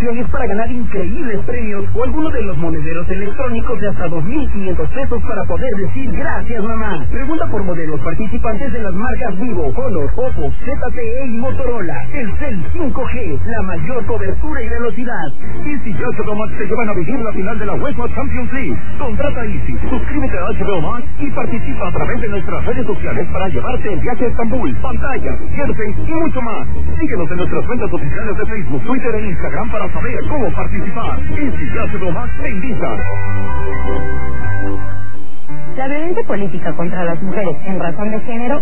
promociones para ganar increíbles premios o alguno de los monederos electrónicos de hasta 2,500 pesos para poder decir gracias, mamá. Pregunta por modelos participantes de las marcas Vivo, Honor, Oppo, ZTE y Motorola. El Cel 5G, la mayor cobertura y velocidad. Easy y HBO Max te llevan a vivir la final de la UEFA Champions League. Contrata Easy, suscríbete a HBO Max y participa a través de nuestras redes sociales para llevarte el viaje a Estambul, pantallas, jerseys y mucho más. Síguenos en nuestras cuentas oficiales de Facebook, Twitter e Instagram para saber cómo participar. Easy y HBO Max te invitan. La violencia política contra las mujeres en razón de género